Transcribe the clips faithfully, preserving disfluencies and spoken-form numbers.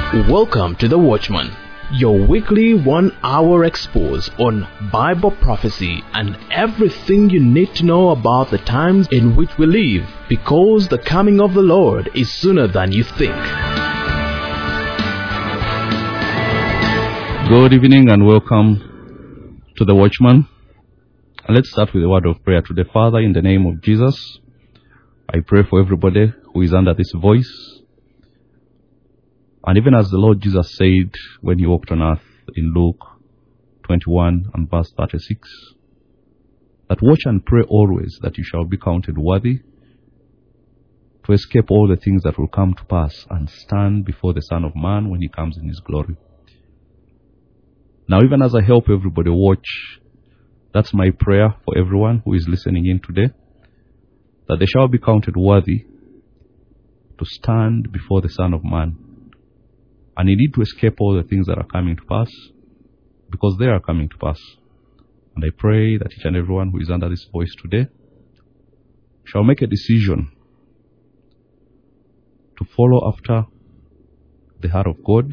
Welcome to The Watchman, your weekly one-hour expose on Bible prophecy and everything you need to know about the times in which we live, because the coming of the Lord is sooner than you think. Good evening and welcome to The Watchman. And let's start with a word of prayer to the Father in the name of Jesus. I pray for everybody who is under this voice. And even as the Lord Jesus said when he walked on earth in Luke twenty-one and verse thirty-six, that watch and pray always that you shall be counted worthy to escape all the things that will come to pass and stand before the Son of Man when he comes in his glory. Now, even as I help everybody watch, that's my prayer for everyone who is listening in today, that they shall be counted worthy to stand before the Son of Man. And you need to escape all the things that are coming to pass, because they are coming to pass. And I pray that each and everyone who is under this voice today shall make a decision to follow after the heart of God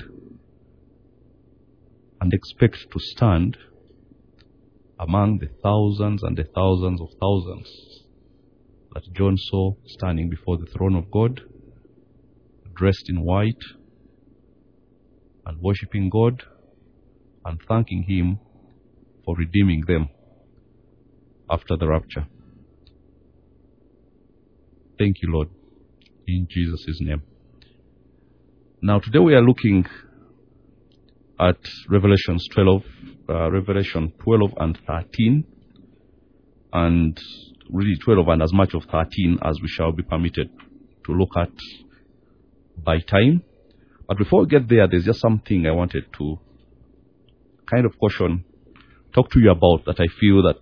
and expect to stand among the thousands and the thousands of thousands that John saw standing before the throne of God, dressed in white, and worshipping God and thanking him for redeeming them after the rapture. Thank you, Lord, in Jesus' name. Now, today we are looking at Revelations twelve, uh, Revelation twelve and thirteen, and really twelve and as much of thirteen as we shall be permitted to look at by time. But before we get there, there's just something I wanted to kind of caution, talk to you about, that I feel that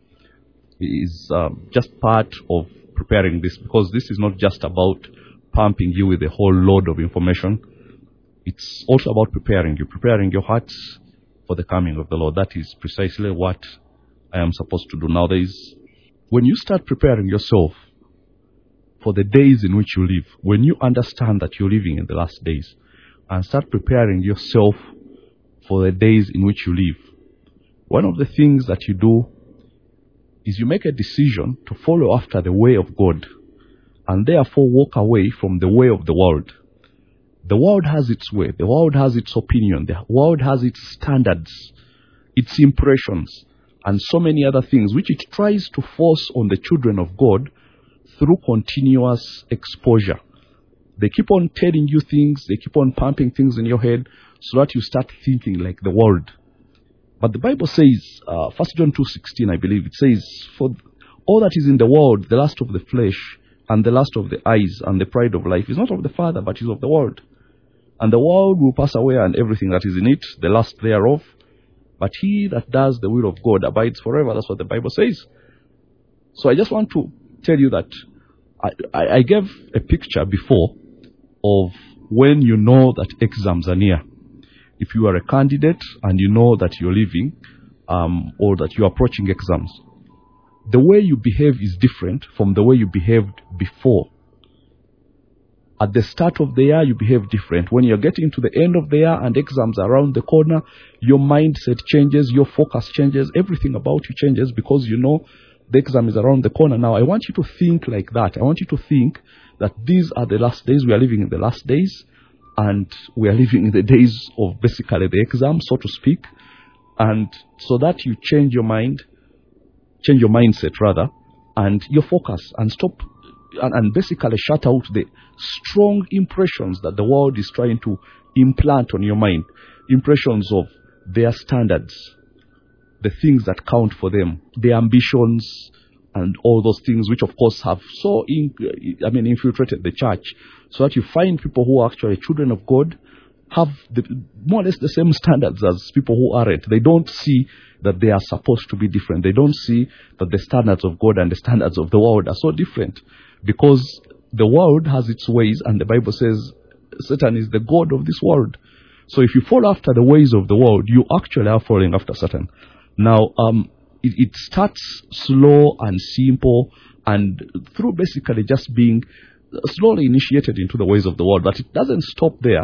is um, just part of preparing this, because this is not just about pumping you with a whole load of information. It's also about preparing you, preparing your hearts for the coming of the Lord. That is precisely what I am supposed to do. Now, there is, when you start preparing yourself for the days in which you live, when you understand that you're living in the last days, and start preparing yourself for the days in which you live, one of the things that you do is you make a decision to follow after the way of God, and therefore walk away from the way of the world. The world has its way, the world has its opinion, the world has its standards, its impressions, and so many other things which it tries to force on the children of God through continuous exposure. They keep on telling you things, they keep on pumping things in your head so that you start thinking like the world. But the Bible says, uh, First John two sixteen, I believe, it says, for all that is in the world, the lust of the flesh and the lust of the eyes and the pride of life is not of the Father, but is of the world. And the world will pass away and everything that is in it, the lust thereof. But he that does the will of God abides forever. That's what the Bible says. So I just want to tell you that I, I, I gave a picture before of when you know that exams are near. If you are a candidate and you know that you're leaving um, or that you're approaching exams, the way you behave is different from the way you behaved before. At the start of the year, you behave different. When you're getting to the end of the year and exams are around the corner, your mindset changes, your focus changes, everything about you changes, because you know the exam is around the corner. Now, I want you to think like that. I want you to think that these are the last days. We are living in the last days, and we are living in the days of basically the exam, so to speak. And so that you change your mind, change your mindset rather, and your focus, and stop, and, and basically shut out the strong impressions that the world is trying to implant on your mind. Impressions of their standards, the things that count for them, their ambitions, and all those things which, of course, have so in, I mean, infiltrated the church, so that you find people who are actually children of God have the, more or less the same standards as people who aren't. They don't see that they are supposed to be different. They don't see that the standards of God and the standards of the world are so different, because the world has its ways, and the Bible says Satan is the god of this world. So if you follow after the ways of the world, you actually are following after Satan. Now, um, it, it starts slow and simple, and through basically just being slowly initiated into the ways of the world. But it doesn't stop there.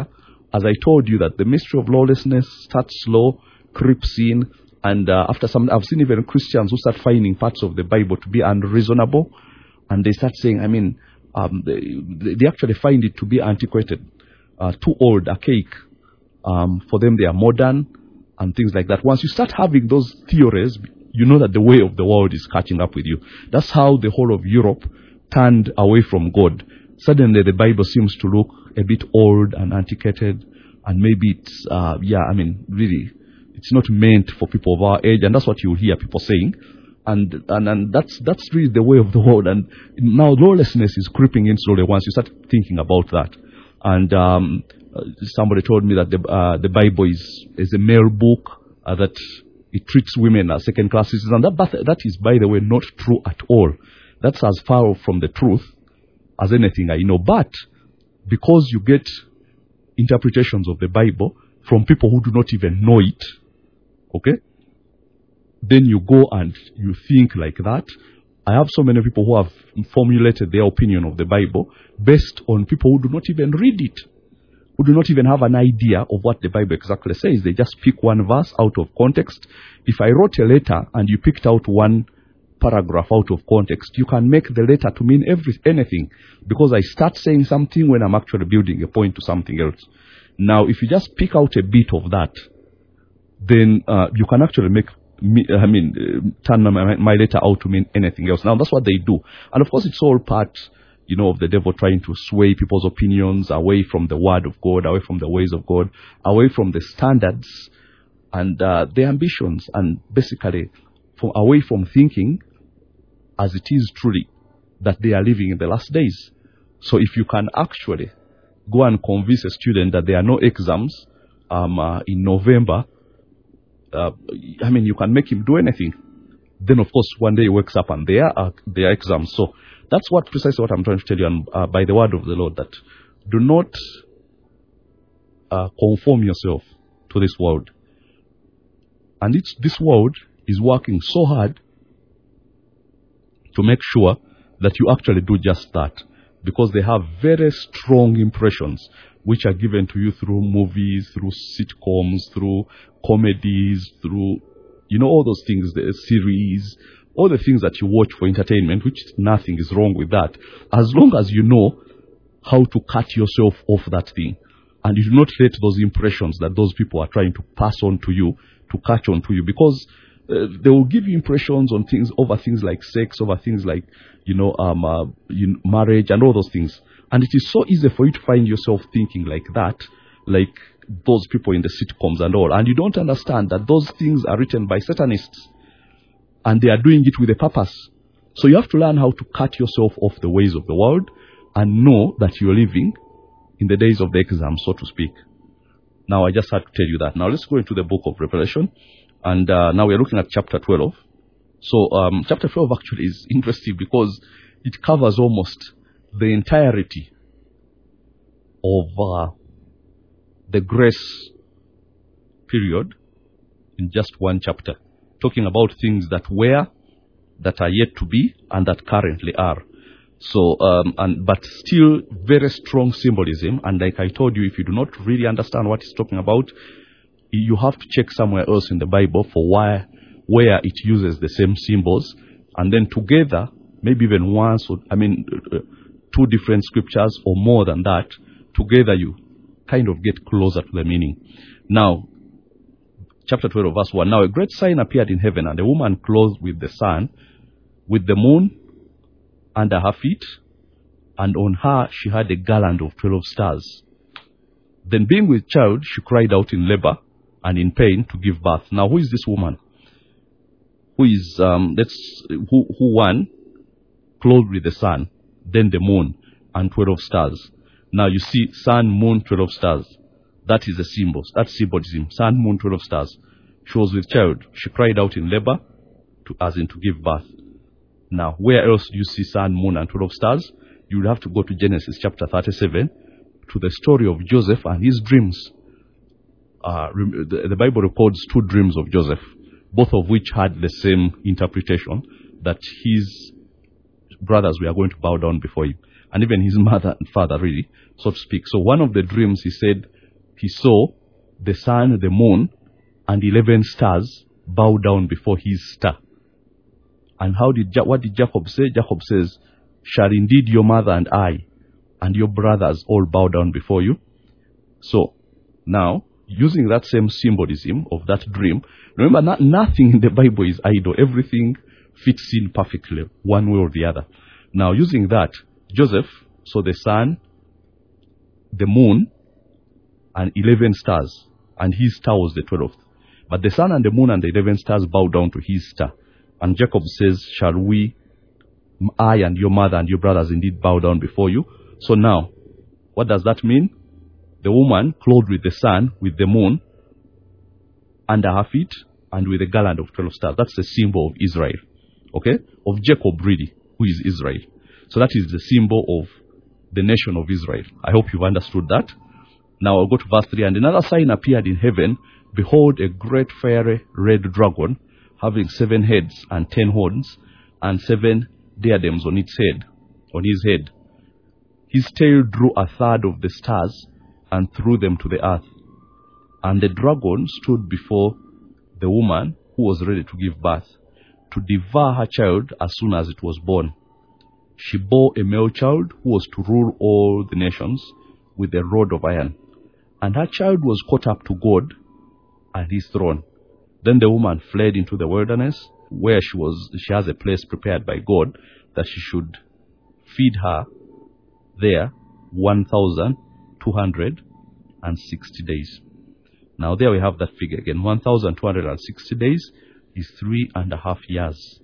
as I told you, that the mystery of lawlessness starts slow, creeps in, and uh, after some, I've seen even Christians who start finding parts of the Bible to be unreasonable, and they start saying, I mean, um, they, they actually find it to be antiquated, uh, too old, archaic. Um, for them, they are modern and things like that. Once you start having those theories, you know that the way of the world is catching up with you. That's how the whole of Europe turned away from God. Suddenly, the Bible seems to look a bit old and antiquated, and maybe it's, uh, yeah, I mean, really, it's not meant for people of our age, and that's what you hear people saying. And, and and that's that's really the way of the world. And now lawlessness is creeping in slowly once you start thinking about that. And um, uh, somebody told me that the uh, the Bible is is a male book, uh, that it treats women as second class citizens. And that that is, by the way, not true at all. That's as far from the truth as anything I know. But because you get interpretations of the Bible from people who do not even know it, okay, then you go and you think like that. I have so many people who have formulated their opinion of the Bible based on people who do not even read it, who do not even have an idea of what the Bible exactly says. They just pick one verse out of context. If I wrote a letter and you picked out one paragraph out of context, you can make the letter to mean every, anything, because I start saying something when I'm actually building a point to something else. Now, if you just pick out a bit of that, then uh, you can actually make me, I mean, uh, turn my, my letter out to mean anything else. Now, that's what they do. And of course, it's all part, you know, of the devil trying to sway people's opinions away from the word of God, away from the ways of God, away from the standards and uh, the ambitions, and basically from, away from thinking as it is truly that they are living in the last days. So if you can actually go and convince a student that there are no exams um, uh, in November, uh, I mean, you can make him do anything. Then, of course, one day he wakes up and there are, there are exams. So that's what precisely what I'm trying to tell you, and, uh, by the word of the Lord, that do not uh, conform yourself to this world. And it's, this world is working so hard to make sure that you actually do just that, because they have very strong impressions which are given to you through movies, through sitcoms, through comedies, through, you know, all those things, the series, all the things that you watch for entertainment, which nothing is wrong with that, as long as you know how to cut yourself off that thing. And you do not let those impressions that those people are trying to pass on to you to catch on to you, because uh, they will give you impressions on things, over things like sex, over things like, you know, um, uh, you know, marriage and all those things. And it is so easy for you to find yourself thinking like that, like those people in the sitcoms and all. And you don't understand that those things are written by Satanists, and they are doing it with a purpose. So you have to learn how to cut yourself off the ways of the world and know that you're living in the days of the exam, so to speak. Now, I just had to tell you that. Now, let's go into the book of Revelation. And uh, now we're looking at chapter twelve. So, um, chapter twelve actually is interesting because it covers almost the entirety of uh, the grace period in just one chapter, talking about things that were, that are yet to be, and that currently are. So, um, and but still very strong symbolism. And like I told you, if you do not really understand what it's talking about, you have to check somewhere else in the Bible for why, where it uses the same symbols, and then together, maybe even once, or I mean, uh, two different scriptures or more than that, together you kind of get closer to the meaning. Now, chapter twelve, verse one. Now a great sign appeared in heaven, and a woman clothed with the sun, with the moon under her feet, and on her she had a garland of twelve stars. Then being with child, she cried out in labor and in pain to give birth. Now, who is this woman? Who is, um, let's, who, who one, clothed with the sun, then the moon, and twelve stars. Now, you see, sun, moon, twelve stars. That is a symbol. That's symbolism. Sun, moon, twelve stars. She was with child. She cried out in labor, to, as in to give birth. Now, where else do you see sun, moon, and twelve stars? You will have to go to Genesis chapter thirty-seven, to the story of Joseph and his dreams. Uh, the, the Bible records two dreams of Joseph, both of which had the same interpretation, that his brothers were going to bow down before him, and even his mother and father, really, so to speak. So one of the dreams, he said, he saw the sun, the moon, and eleven stars bow down before his star. And how did ja- what did Jacob say? Jacob says, shall indeed your mother and I and your brothers all bow down before you? So, now, using that same symbolism of that dream, remember, not, nothing in the Bible is idle. Everything fits in perfectly, one way or the other. Now, using that, Joseph saw the sun, the moon, and eleven stars, and his star was the twelfth. But the sun and the moon and the eleven stars bow down to his star. And Jacob says, shall we, I and your mother and your brothers indeed bow down before you? So now, what does that mean? The woman clothed with the sun, with the moon under her feet, and with a garland of twelve stars. That's the symbol of Israel. Okay? Of Jacob, really, who is Israel. So that is the symbol of the nation of Israel. I hope you've understood that. Now I'll go to verse three. And another sign appeared in heaven. Behold, a great fiery red dragon, having seven heads and ten horns, and seven diadems on its head, on his head. His tail drew a third of the stars and threw them to the earth. And the dragon stood before the woman who was ready to give birth, to devour her child as soon as it was born. She bore a male child who was to rule all the nations with a rod of iron. And her child was caught up to God and his throne. Then the woman fled into the wilderness, where she was. She has a place prepared by God that she should feed her there one thousand two hundred sixty days. Now there we have that figure again. one thousand two hundred sixty days is three and a half years.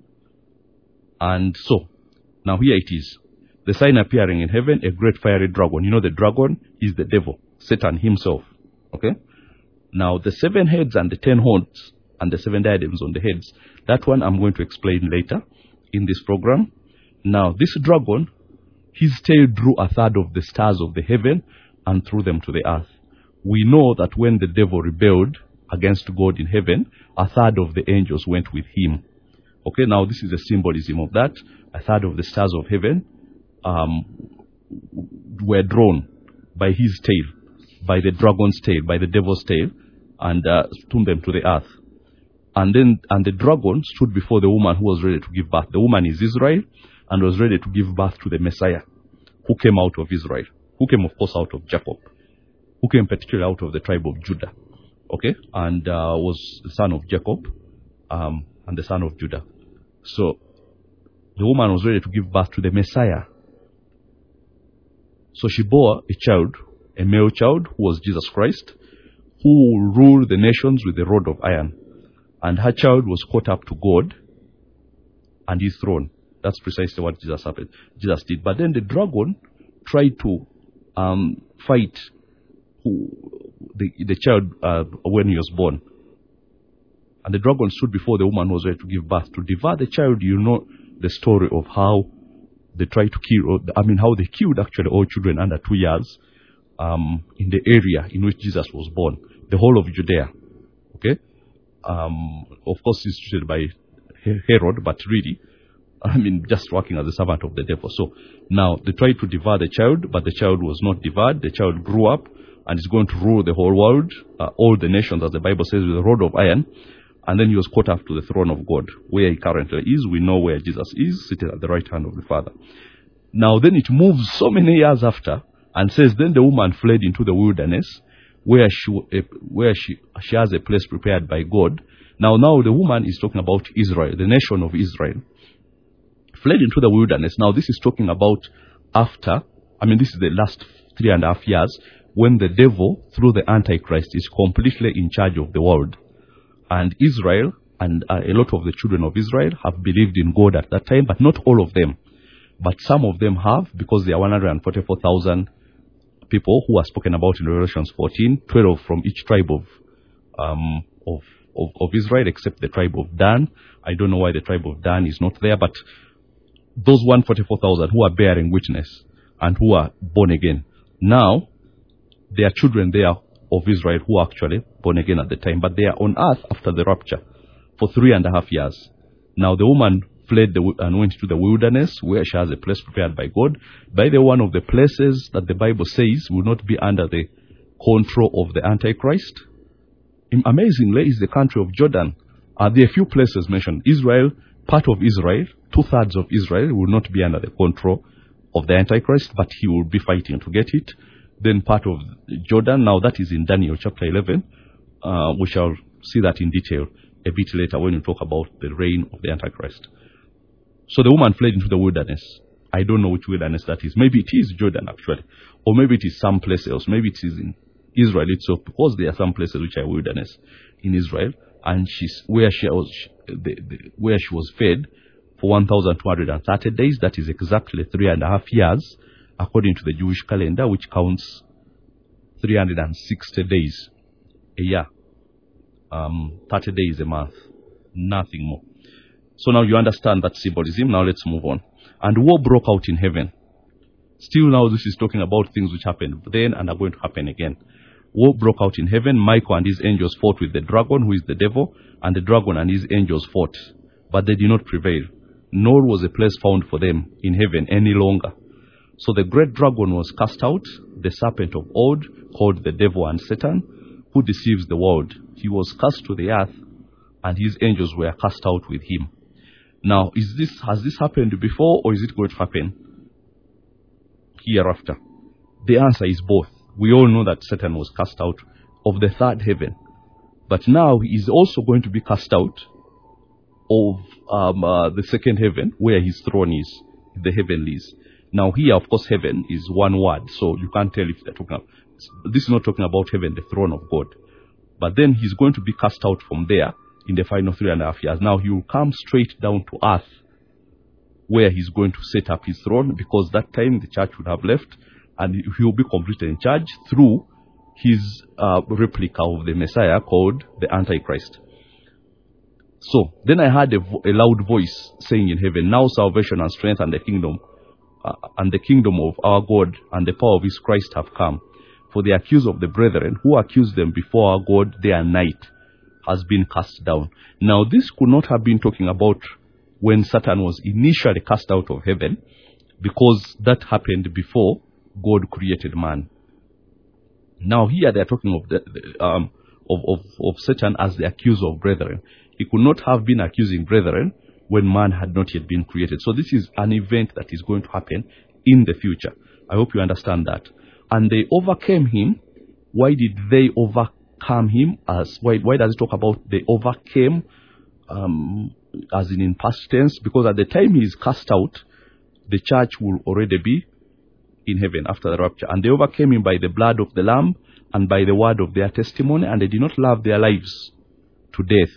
And so, now here it is. The sign appearing in heaven, a great fiery dragon. You know the dragon is the devil, Satan himself. Okay? Now the seven heads and the ten horns and the seven diadems on the heads, that one I'm going to explain later in this program. Now this dragon, his tail drew a third of the stars of the heaven and threw them to the earth. We know that when the devil rebelled against God in heaven, a third of the angels went with him. Okay, now this is the symbolism of that. A third of the stars of heaven um, were drawn by his tail, by the dragon's tail, by the devil's tail, and uh, threw them to the earth. And then, and the dragon stood before the woman who was ready to give birth. The woman is Israel, and was ready to give birth to the Messiah, who came out of Israel, who came, of course, out of Jacob, who came particularly out of the tribe of Judah, okay, and uh, was the son of Jacob um, and the son of Judah. So the woman was ready to give birth to the Messiah. So she bore a child, a male child, who was Jesus Christ, who ruled the nations with a rod of iron. And her child was caught up to God and his throne. That's precisely what Jesus happened. Jesus did. But then the dragon tried to um, fight who, the, the child uh, when he was born. And the dragon stood before the woman who was ready to give birth. To devour the child, you know the story of how they tried to kill, I mean how they killed actually all children under two years um, in the area in which Jesus was born. The whole of Judea. Okay? Um, of course, instituted by Herod, but really, I mean, just working as a servant of the devil. So now they tried to devour the child, but the child was not devoured. The child grew up and is going to rule the whole world, uh, all the nations, as the Bible says, with a rod of iron. And then he was caught up to the throne of God, where he currently is. We know where Jesus is, seated at the right hand of the Father. Now then it moves so many years after and says, then the woman fled into the wilderness, where she where she she has a place prepared by God. Now, now the woman is talking about Israel, the nation of Israel. Fled into the wilderness. Now, this is talking about after, I mean, this is the last three and a half years, when the devil, through the Antichrist, is completely in charge of the world. And Israel, and uh, a lot of the children of Israel have believed in God at that time, but not all of them. But some of them have, because there are one hundred forty-four thousand people who are spoken about in Revelation fourteen, twelve from each tribe of, um, of, of, of Israel, except the tribe of Dan. I don't know why the tribe of Dan is not there, but those one hundred forty-four thousand who are bearing witness and who are born again. Now, there are children there of Israel who are actually born again at the time, but they are on earth after the rapture for three and a half years. Now, the woman fled the, and went to the wilderness, where she has a place prepared by God. By the way, one of the places that the Bible says will not be under the control of the Antichrist. Amazingly, is the country of Jordan. Uh, there are a few places mentioned. Israel, part of Israel, two-thirds of Israel will not be under the control of the Antichrist, but he will be fighting to get it. Then part of Jordan, now that is in Daniel chapter eleven. Uh, we shall see that in detail a bit later when we talk about the reign of the Antichrist. So the woman fled into the wilderness. I don't know which wilderness that is. Maybe it is Jordan, actually. Or maybe it is someplace else. Maybe it is in Israel itself, because there are some places which are wilderness in Israel. And she's where she was, the, the, where she was fed for one thousand two hundred thirty days. That is exactly three and a half years, according to the Jewish calendar, which counts three hundred sixty days a year. Um, thirty days a month. Nothing more. So now you understand that symbolism. Now let's move on. And war broke out in heaven. Still now this is talking about things which happened then and are going to happen again. War broke out in heaven. Michael and his angels fought with the dragon, who is the devil, and the dragon and his angels fought. But they did not prevail, nor was a place found for them in heaven any longer. So the great dragon was cast out, the serpent of old, called the devil and Satan, who deceives the world. He was cast to the earth, and his angels were cast out with him. Now, is this has this happened before, or is it going to happen hereafter? The answer is both. We all know that Satan was cast out of the third heaven, but now he is also going to be cast out of um, uh, the second heaven, where his throne is, the heavenlies. Now here, of course, heaven is one word, so you can't tell if they're talking about, this is not talking about heaven, the throne of God. But then he's going to be cast out from there in the final three and a half years. Now he will come straight down to earth, where he's going to set up his throne, because that time the church would have left, and he will be completely in charge through his uh, replica of the Messiah called the Antichrist. So then I heard a, vo- a loud voice saying in heaven, "Now salvation and strength and the kingdom uh, and the kingdom of our God and the power of his Christ have come. For the accuser of the brethren, who accused them before our God day and night, has been cast down." Now this could not have been talking about when Satan was initially cast out of heaven, because that happened before God created man. Now here they are talking of the, the, um, of, of, of Satan as the accuser of brethren. He could not have been accusing brethren when man had not yet been created. So this is an event that is going to happen in the future. I hope you understand that. And they overcame him. Why did they overcome him? As why, why does it talk about they overcame, um, as in in past tense? Because at the time he is cast out, the church will already be in heaven after the rapture. And they overcame him by the blood of the Lamb and by the word of their testimony, and they did not love their lives to death.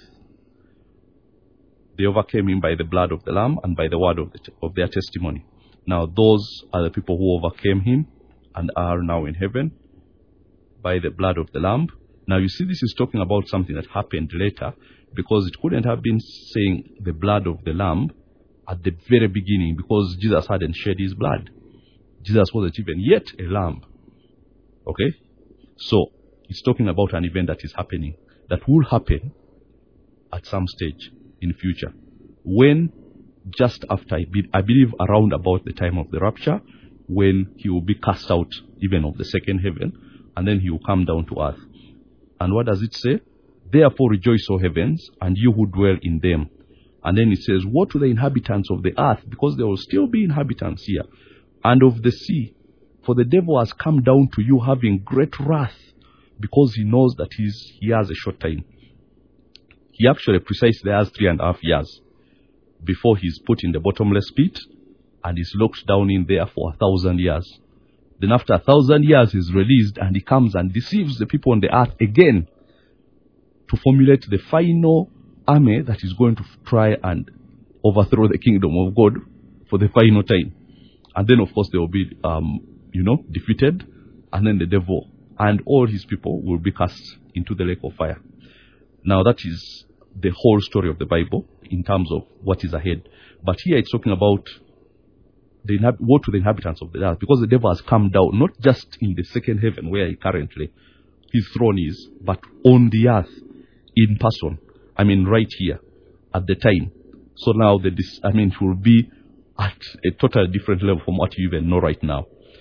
They overcame him by the blood of the Lamb and by the word of, the, of their testimony. Now those are the people who overcame him and are now in heaven by the blood of the Lamb. Now you see, this is talking about something that happened later, because it couldn't have been saying the blood of the Lamb at the very beginning, because Jesus hadn't shed his blood. Jesus wasn't even yet a lamb. Okay? So it's talking about an event that is happening, that will happen at some stage in future, when just after, I, be, I believe around about the time of the rapture, when he will be cast out even of the second heaven, and then he will come down to earth. And what does it say? "Therefore rejoice, O heavens, and you who dwell in them." And then it says, "Woe to the inhabitants of the earth," because there will still be inhabitants here, "and of the sea, for the devil has come down to you having great wrath, because he knows that he's, he has a short time." He actually precisely has three and a half years before he's put in the bottomless pit and is locked down in there for a thousand years. Then after a thousand years he's released, and he comes and deceives the people on the earth again to formulate the final army that is going to try and overthrow the kingdom of God for the final time. And then of course they will be, um, you know, defeated, and then the devil and all his people will be cast into the lake of fire. Now that is the whole story of the Bible in terms of what is ahead. But here it's talking about the inhab- woe to the inhabitants of the earth, because the devil has come down, not just in the second heaven where he currently his throne is, but on the earth in person. I mean, right here at the time. So now the dis- I mean, it will be at a totally different level from what you even know right now.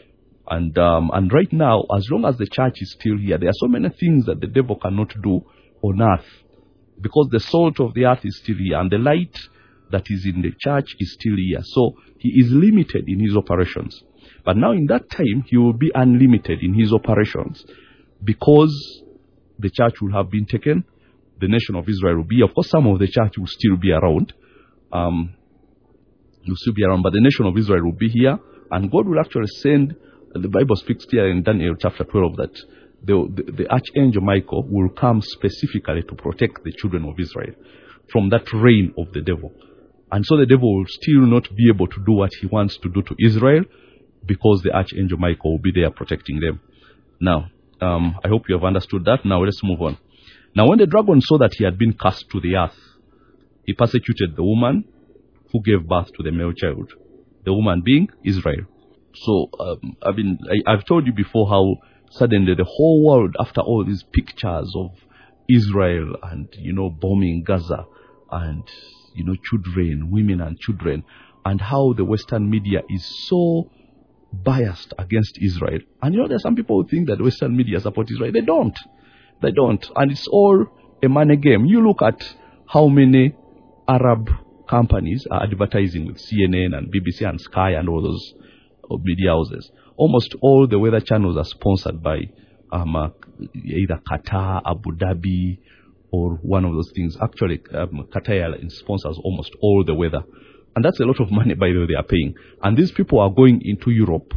And um, and right now, as long as the church is still here, there are so many things that the devil cannot do on earth, because the salt of the earth is still here, and the light that is in the church is still here. So he is limited in his operations. But now in that time, he will be unlimited in his operations, because the church will have been taken. The nation of Israel will be, of course, some of the church will still be around. Um, will still be around, but the nation of Israel will be here, and God will actually send. The Bible speaks here in Daniel chapter twelve that the, the, the archangel Michael will come specifically to protect the children of Israel from that reign of the devil. And so the devil will still not be able to do what he wants to do to Israel, because the archangel Michael will be there protecting them. Now, um, I hope you have understood that. Now let's move on. Now when the dragon saw that he had been cast to the earth, he persecuted the woman who gave birth to the male child, the woman being Israel. So, um, I mean, I, I've told you before how suddenly the whole world, after all these pictures of Israel and, you know, bombing Gaza and, you know, children, women and children, and how the Western media is so biased against Israel. And, you know, there are some people who think that Western media support Israel. They don't. They don't. And it's all a money game. You look at how many Arab companies are advertising with C N N and B B C and Sky and all those media houses. Almost all the weather channels are sponsored by um, uh, either Qatar, Abu Dhabi, or one of those things. Actually, um, Qatar Airlines sponsors almost all the weather. And that's a lot of money, by the way, they are paying. And these people are going into Europe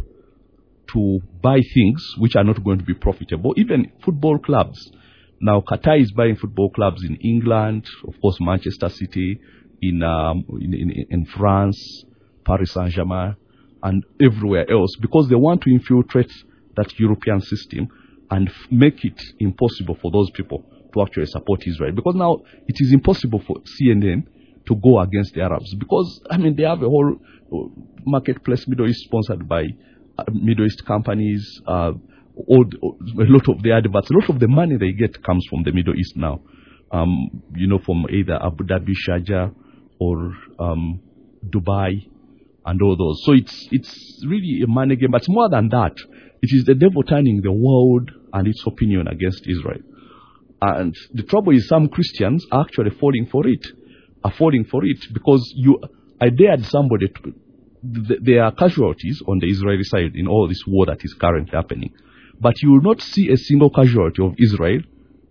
to buy things which are not going to be profitable, even football clubs. Now, Qatar is buying football clubs in England, of course, Manchester City, in, um, in, in, in France, Paris Saint-Germain, and everywhere else, because they want to infiltrate that European system and f- make it impossible for those people to actually support Israel. Because now it is impossible for C N N to go against the Arabs, because, I mean, they have a whole marketplace, Middle East, sponsored by uh, Middle East companies. Uh, all, a lot of the adverts, a lot of the money they get comes from the Middle East now. Um, you know, from either Abu Dhabi, Sharjah, or um, Dubai, and all those. So it's it's really a money game. But more than that, it is the devil turning the world and its opinion against Israel. And the trouble is, some Christians are actually falling for it. Are falling for it because you, I dared somebody to. Th- there are casualties on the Israeli side in all this war that is currently happening, but you will not see a single casualty of Israel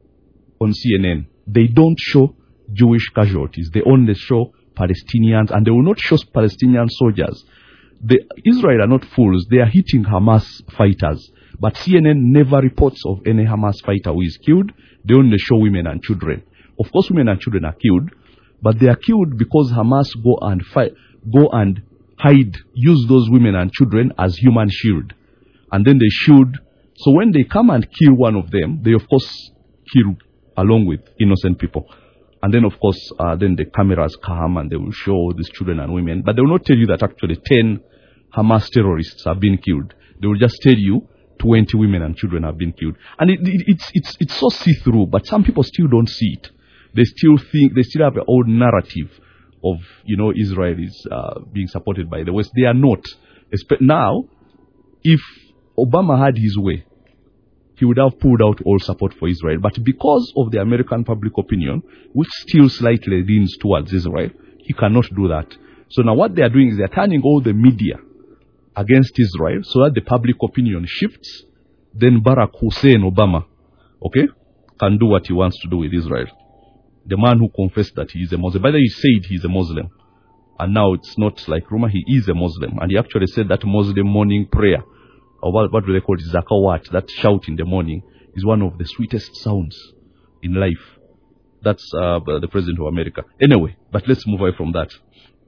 on C N N. They don't show Jewish casualties. They only show Palestinians, and they will not show Palestinian soldiers. The Israel are not fools. They are hitting Hamas fighters. But C N N never reports of any Hamas fighter who is killed. They only show women and children. Of course, women and children are killed, but they are killed because Hamas go and fight, go and hide, use those women and children as human shield. And then they shoot. So when they come and kill one of them, they of course kill along with innocent people. And then, of course, uh, then the cameras come and they will show these children and women. But they will not tell you that actually ten Hamas terrorists have been killed. They will just tell you twenty women and children have been killed. And it, it, it's, it's, it's so see-through, but some people still don't see it. They still think, they still have an old narrative of, you know, Israel is uh, being supported by the West. They are not. Now, if Obama had his way, he would have pulled out all support for Israel. But because of the American public opinion, which still slightly leans towards Israel, he cannot do that. So now what they are doing is they are turning all the media against Israel so that the public opinion shifts. Then Barack Hussein Obama, okay, can do what he wants to do with Israel. The man who confessed that he is a Muslim. By the way, he said he is a Muslim. And now it's not like rumor, he is a Muslim. And he actually said that Muslim morning prayer, or what, what do they call it, zakawat, that shout in the morning, is one of the sweetest sounds in life. That's uh, the President of America. Anyway, but let's move away from that.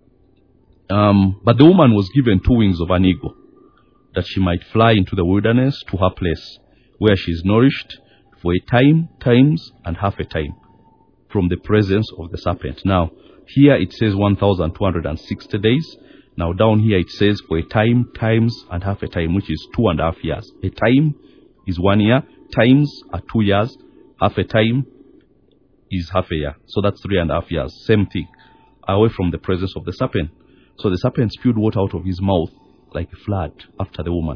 Um, but the woman was given two wings of an eagle, that she might fly into the wilderness to her place, where she is nourished for a time, times, and half a time, from the presence of the serpent. Now, here it says one thousand two hundred sixty days. Now down here it says for a time, times, and half a time, which is two and a half years. A time is one year, times are two years, half a time is half a year. So that's three and a half years. Same thing, away from the presence of the serpent. So the serpent spewed water out of his mouth like a flood after the woman.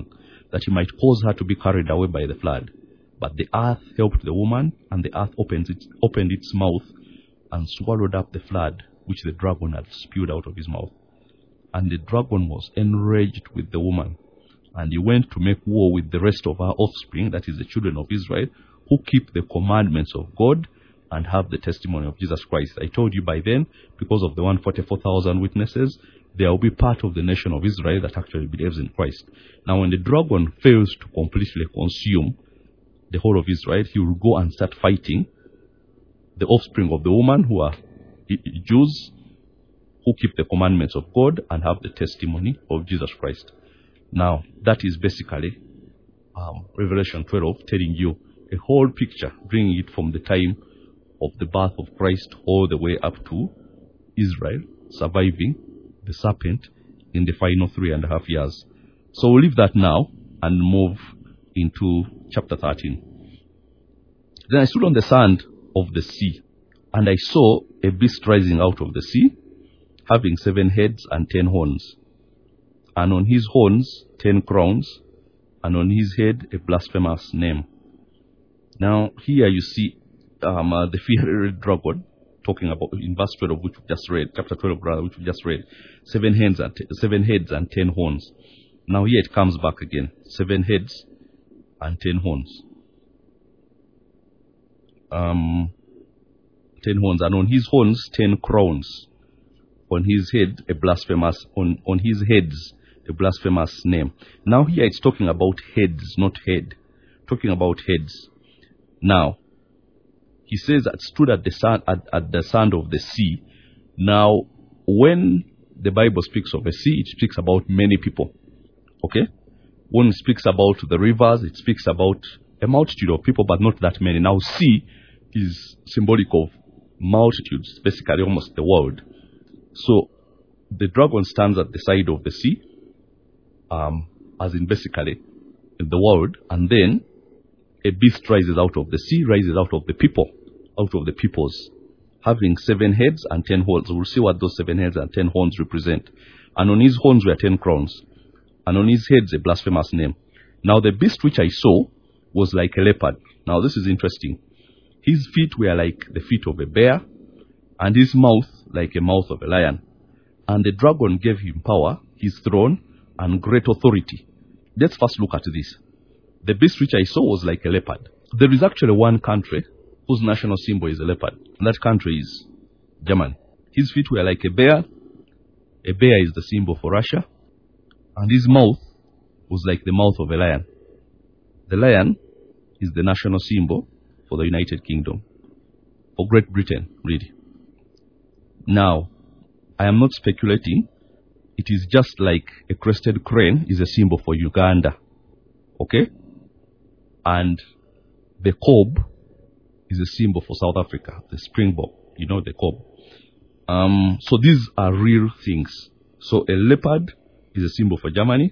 that he might cause her to be carried away by the flood. But the earth helped the woman, and the earth opened its, opened its mouth and swallowed up the flood which the dragon had spewed out of his mouth. And the dragon was enraged with the woman, and he went to make war with the rest of her offspring, that is the children of Israel, who keep the commandments of God and have the testimony of Jesus Christ. I told you by then, because of the one hundred forty-four thousand witnesses, there will be part of the nation of Israel that actually believes in Christ. Now, when the dragon fails to completely consume the whole of Israel, he will go and start fighting the offspring of the woman, who are Jews, who keep the commandments of God and have the testimony of Jesus Christ. Now, that is basically um, Revelation twelve telling you a whole picture, bringing it from the time of the birth of Christ all the way up to Israel surviving the serpent in the final three and a half years. So we'll leave that now and move into chapter thirteen. Then I stood on the sand of the sea, and I saw a beast rising out of the sea, having seven heads and ten horns, and on his horns ten crowns, and on his head a blasphemous name. Now here you see um, uh, the fiery dragon, talking about in verse twelve, which we just read, chapter twelve, rather, which we just read, seven heads and t- seven heads and ten horns. Now here it comes back again, seven heads and ten horns. Um, ten horns, and on his horns ten crowns. On his head a blasphemous, on, on his heads a blasphemous name. Now here it's talking about heads, not head. Talking about heads. Now, he says that stood at the sand, at, at the sand of the sea. Now, when the Bible speaks of a sea, it speaks about many people. Okay? When it speaks about the rivers, it speaks about a multitude of people, but not that many. Now, sea is symbolic of multitudes, basically almost the world. So, the dragon stands at the side of the sea, um, as in basically in the world, and then a beast rises out of the sea, rises out of the people, out of the peoples, having seven heads and ten horns. We'll see what those seven heads and ten horns represent. And on his horns were ten crowns, and on his heads a blasphemous name. Now the beast which I saw was like a leopard. Now this is interesting. His feet were like the feet of a bear, and his mouth like a mouth of a lion. And the dragon gave him power, his throne, and great authority. Let's first look at this. The beast which I saw was like a leopard. There is actually one country whose national symbol is a leopard, and that country is Germany. His feet were like a bear. A bear is the symbol for Russia, and his mouth was like the mouth of a lion. The lion is the national symbol for the United Kingdom, for Great Britain, really. Now, I am not speculating. It is just like a crested crane is a symbol for Uganda. Okay? And the cob is a symbol for South Africa, the springbok, you know, the cob. Um, so these are real things. So a leopard is a symbol for Germany.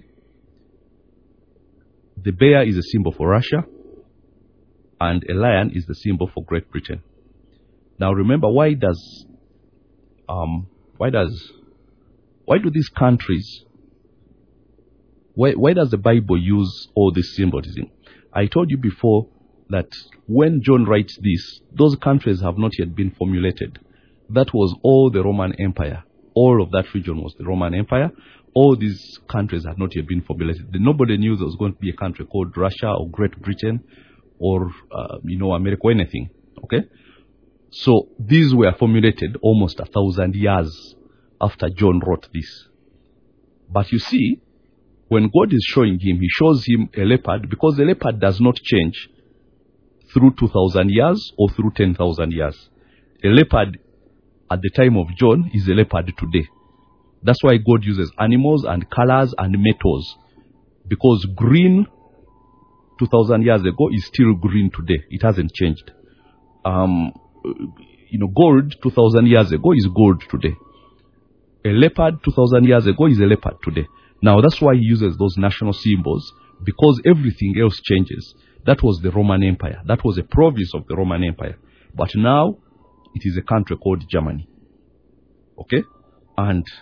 The bear is a symbol for Russia. And a lion is the symbol for Great Britain. Now remember, why does, um, why does, why do these countries, why, why does the Bible use all this symbolism? I told you before that when John writes this, those countries have not yet been formulated. That was all the Roman Empire. All of that region was the Roman Empire. All these countries had not yet been formulated. Nobody knew there was going to be a country called Russia or Great Britain or, uh, you know, America or anything. Okay? So these were formulated almost a thousand years after John wrote this. But you see, when God is showing him, he shows him a leopard, because the leopard does not change through two thousand years or through ten thousand years. A leopard at the time of John is a leopard today. That's why God uses animals and colors and metals, because green two thousand years ago is still green today. It hasn't changed. Um, you know, gold two thousand years ago is gold today. A leopard two thousand years ago is a leopard today. Now that's why he uses those national symbols, because everything else changes. That was the Roman Empire. That was a province of the Roman Empire. But now it is a country called Germany. Okay? And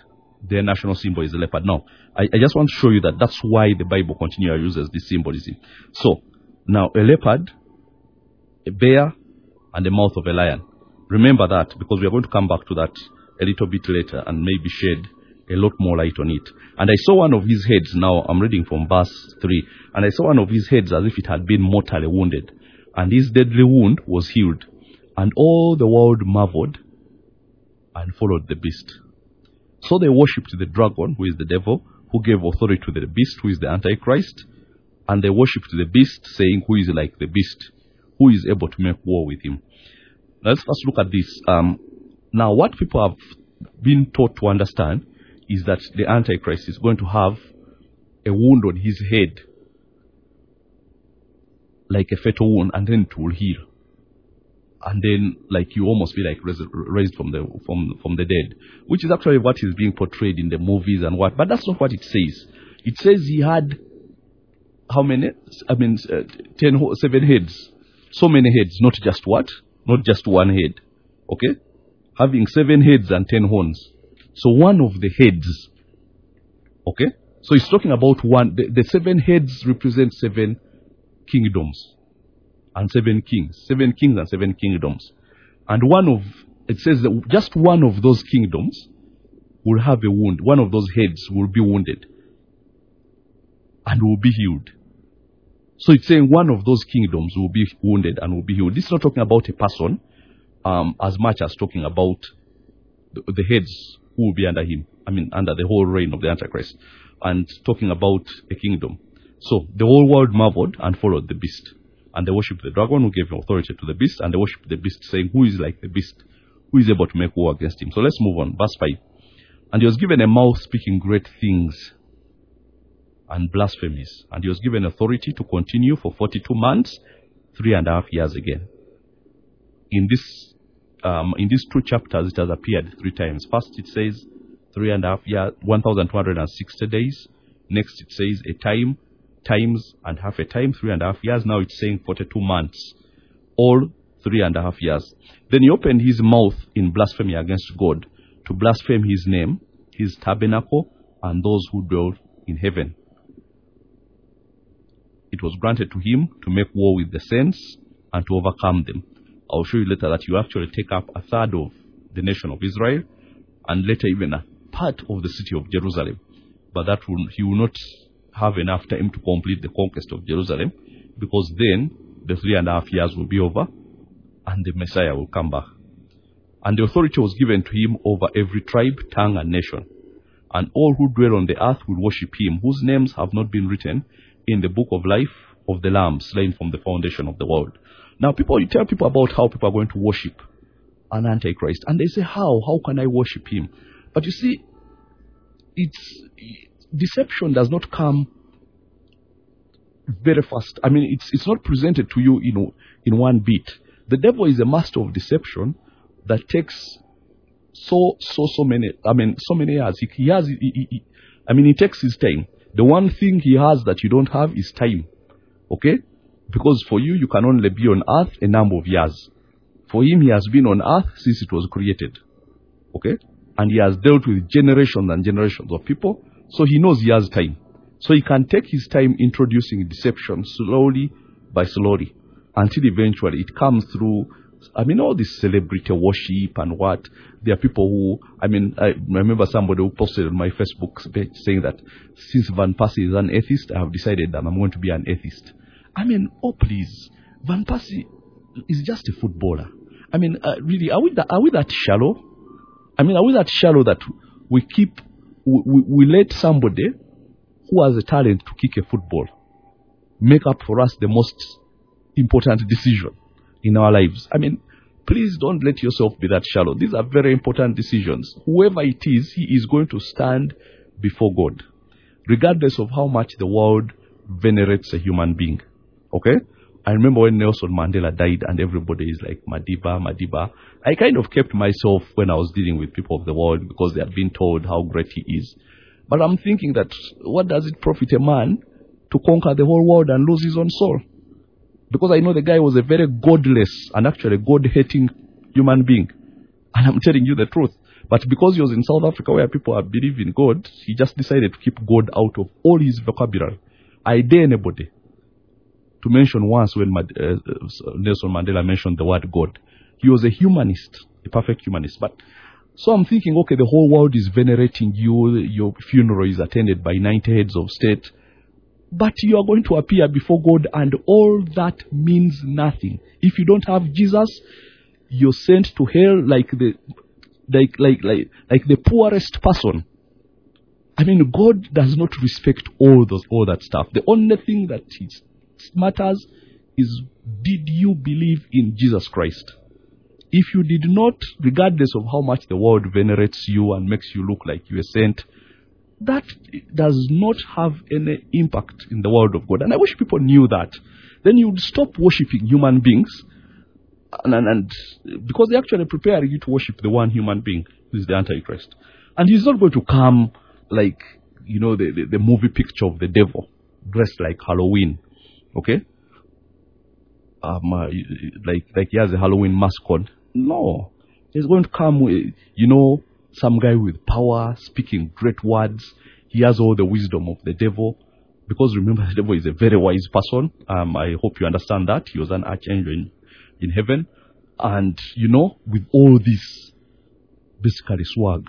their national symbol is a leopard. Now, I, I just want to show you that that's why the Bible continually uses this symbolism. So, now a leopard, a bear, and the mouth of a lion. Remember that, because we are going to come back to that a little bit later and maybe shed a lot more light on it. And I saw one of his heads, now I'm reading from verse three, and I saw one of his heads as if it had been mortally wounded, and his deadly wound was healed. And all the world marveled and followed the beast. So they worshipped the dragon, who is the devil, who gave authority to the beast, who is the Antichrist, and they worshipped the beast, saying, who is like the beast, who is able to make war with him. Now let's first look at this. Um, now what people have been taught to understand is that the Antichrist is going to have a wound on his head, like a fatal wound, and then it will heal. And then, like, you almost be like raised from the from from the dead, which is actually what is being portrayed in the movies and what. But that's not what it says. It says he had how many? I mean, uh, ten, seven heads. So many heads, not just what? Not just one head. Okay, having seven heads and ten horns. So one of the heads. Okay, so he's talking about one. The, the seven heads represent seven kingdoms. And seven kings, seven kings and seven kingdoms. And one of, it says that just one of those kingdoms will have a wound. One of those heads will be wounded and will be healed. So it's saying one of those kingdoms will be wounded and will be healed. This is not talking about a person um, as much as talking about the, the heads who will be under him. I mean, under the whole reign of the Antichrist. And talking about a kingdom. So the whole world marveled and followed the beast. And they worshipped the dragon, who gave authority to the beast, and they worshipped the beast, saying, who is like the beast, who is able to make war against him. So let's move on. Verse five. And he was given a mouth speaking great things and blasphemies. And he was given authority to continue for forty-two months, three and a half years again. In this, um, in these two chapters, it has appeared three times. First, it says three and a half years, one thousand two hundred sixty days. Next, it says a time, times and half a time, three and a half years. Now it's saying forty-two months, all three and a half years. Then he opened his mouth in blasphemy against God, to blaspheme his name, his tabernacle, and those who dwell in heaven. It was granted to him to make war with the saints and to overcome them. I'll show you later that you actually take up a third of the nation of Israel, and later even a part of the city of Jerusalem. But that will, he will not have enough time to complete the conquest of Jerusalem, because then the three and a half years will be over and the Messiah will come back. And the authority was given to him over every tribe, tongue, and nation. And all who dwell on the earth will worship him, whose names have not been written in the book of life of the Lamb slain from the foundation of the world. Now, people, you tell people about how people are going to worship an Antichrist, and they say, how? How can I worship him? But you see, it's deception does not come very fast. I mean, it's it's not presented to you, you know, in one beat. The devil is a master of deception that takes so so so many. I mean, so many years. He, he has. He, he, he, I mean, he takes his time. The one thing he has that you don't have is time. Okay, because for you, you can only be on earth a number of years. For him, he has been on earth since it was created. Okay, and he has dealt with generations and generations of people. So he knows he has time. So he can take his time introducing deception slowly by slowly until eventually it comes through. I mean, all this celebrity worship and what. There are people who, I mean, I remember somebody who posted on my Facebook page saying that since Van Persie is an atheist, I have decided that I'm going to be an atheist. I mean, oh please, Van Persie is just a footballer. I mean, uh, really, are we, that, are we that shallow? I mean, are we that shallow that we keep We, we, we let somebody who has a talent to kick a football make up for us the most important decision in our lives? I mean, please don't let yourself be that shallow. These are very important decisions. Whoever it is, he is going to stand before God, regardless of how much the world venerates a human being. Okay? I remember when Nelson Mandela died and everybody is like, Madiba, Madiba. I kind of kept myself when I was dealing with people of the world because they had been told how great he is. But I'm thinking that what does it profit a man to conquer the whole world and lose his own soul? Because I know the guy was a very godless and actually God-hating human being. And I'm telling you the truth. But because he was in South Africa where people are believing God, he just decided to keep God out of all his vocabulary. I dare anybody to mention once when Mad- uh, Nelson Mandela mentioned the word God. He was a humanist, a perfect humanist. But so I'm thinking, okay, the whole world is venerating you. Your funeral is attended by ninety heads of state. But you are going to appear before God, and all that means nothing. If you don't have Jesus, you're sent to hell like the like like like like the poorest person. I mean, God does not respect all those all that stuff. The only thing that is, matters is, did you believe in Jesus Christ? If you did not, regardless of how much the world venerates you and makes you look like you are saint, that does not have any impact in the world of God. And I wish people knew that. Then you would stop worshipping human beings, and, and, and because they actually prepare you to worship the one human being who is the Antichrist. And he's not going to come like, you know, the, the, the movie picture of the devil dressed like Halloween. Okay? Um, uh, like, like he has a Halloween mask on. No. He's going to come with, you know, some guy with power, speaking great words. He has all the wisdom of the devil. Because remember, the devil is a very wise person. Um, I hope you understand that. He was an archangel in, in heaven. And, you know, with all this, basically swag.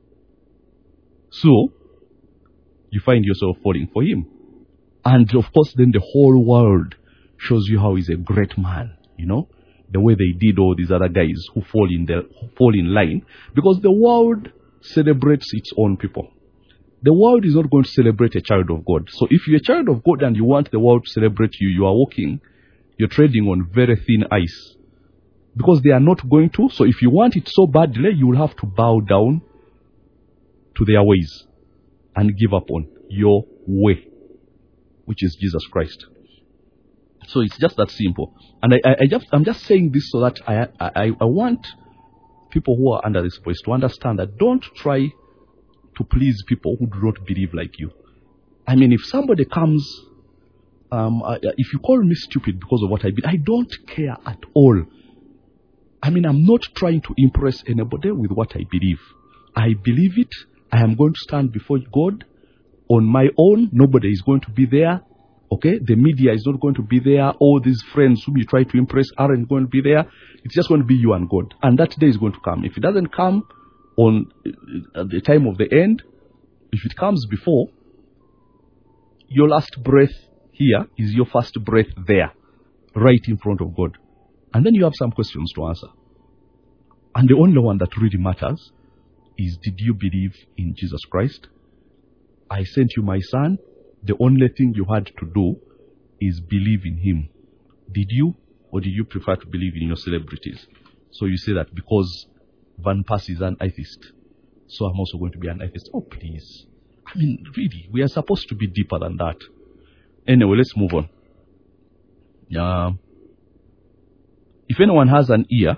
So, you find yourself falling for him. And of course, then the whole world shows you how he's a great man, you know. The way they did all these other guys who fall in the who fall in line, because the world celebrates its own people. The world is not going to celebrate a child of God. So if you're a child of God and you want the world to celebrate you, you are walking, you're treading on very thin ice, because they are not going to. So if you want it so badly, you will have to bow down to their ways and give up on your way, which is Jesus Christ. So it's just that simple. And I, I, I just, I'm just saying this so that I, I, I want people who are under this voice to understand that don't try to please people who do not believe like you. I mean, if somebody comes, um, uh, if you call me stupid because of what I believe, I don't care at all. I mean, I'm not trying to impress anybody with what I believe. I believe it. I am going to stand before God on my own. Nobody is going to be there. Okay, the media is not going to be there. All these friends whom you try to impress aren't going to be there. It's just going to be you and God. And that day is going to come. If it doesn't come on at the time of the end, if it comes before, your last breath here is your first breath there, right in front of God. And then you have some questions to answer. And the only one that really matters is, did you believe in Jesus Christ? I sent you my son. The only thing you had to do is believe in him. Did you? Or did you prefer to believe in your celebrities? So you say that because Van Persie is an atheist, so I'm also going to be an atheist. Oh, please. I mean, really, we are supposed to be deeper than that. Anyway, let's move on. Uh, if anyone has an ear,